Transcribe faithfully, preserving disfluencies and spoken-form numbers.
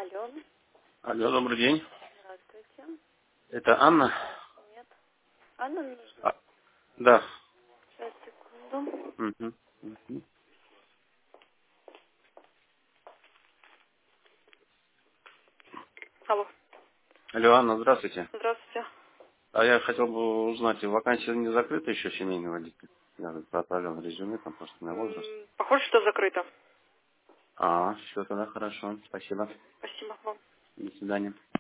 Алло, Алло, добрый день. здравствуйте. Это Анна? Нет. Анна нужна? А, да. Сейчас, секунду. Мгм, мгм. Алло, Алло, Анна, здравствуйте. здравствуйте. А я хотел бы узнать, вакансия не закрыта еще семейный водитель? Я тут отправил резюме, там просто на возраст. М, Похоже, что закрыто. А, все тогда хорошо. Спасибо. Спасибо вам. До свидания.